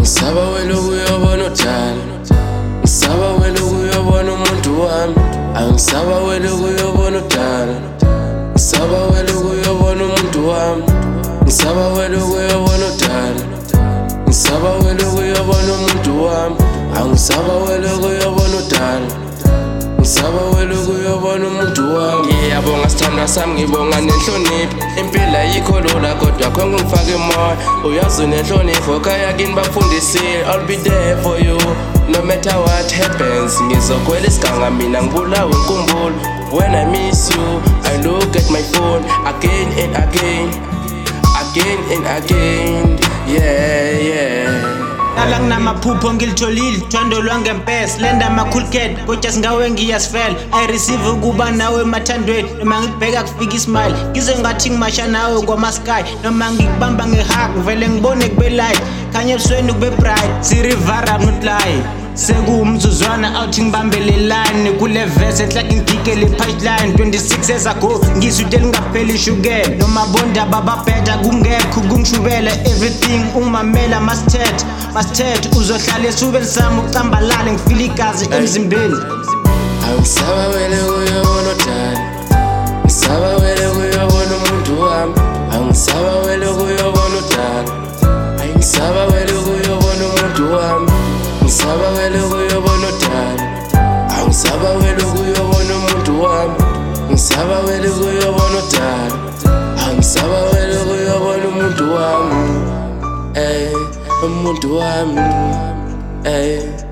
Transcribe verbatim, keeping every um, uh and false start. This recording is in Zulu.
Angisaba wena ukuyobona udala, ngisaba wena ukuyobona umuntu wami. Angisaba wena ukuyobona udala, ngisaba wena ukuyobona umuntu wami. Ngisaba wena ukuyobona udala, ngisaba wena ukuyobona umuntu wami. Angisaba wena ukuyobona udala, ngisaba wena ukuyobona umuntu wami. Ngiyabonga sithandwa sami, ngibonga nenhlonipho. Impilo ayikho lula kodwa khona ngifake emoya. Uyazi nenhlonipho khaya kini bafundisile. I'll be there for you no matter what happens. Ngizokhwela isiganga mina ngibulawe inkumbulo. When I miss you I look at my phone again and again, again and again. Yeah, yeah. Nala nginamaphupho ngilitholile thando lwangempesa lenda ama-cool cat kodwa singawe ngiyasifela. I receive ukuba nawe emathandweni noma ngikubheka kufika ismile. Ngizwe ngathi ngimasha nawe kwama-sky noma ngikubamba ngehug ngivele ngibone kube light khanye ebusweni kube bright. Sirivara not lie sekuwumzuzwana awuthi ngibambele line kule verse enhlaki ngigigele punchline. Twenty-six years ago ngizwe into elingapheli ishukela noma bonda bababheda kungekho kungishubela. Everything ungimamela masthet masthet uzohlala esifubeni sami ucambalale ngifile igazi emzimbeni. Angisaba wena ukuyobona udala, ngisaba wena ukuyobona umuntu wami. Angisaba wena ukuyobona udala, angisaba wena ukuyobona umuntu wami. Angisaba wena ukuyobona udala, angisaba wena ukuyobona umuntu wami. Angisaba wena ukuyobona udala, angisaba wena ukuyobona umuntu wami. Ey, umuntu wami. Ey.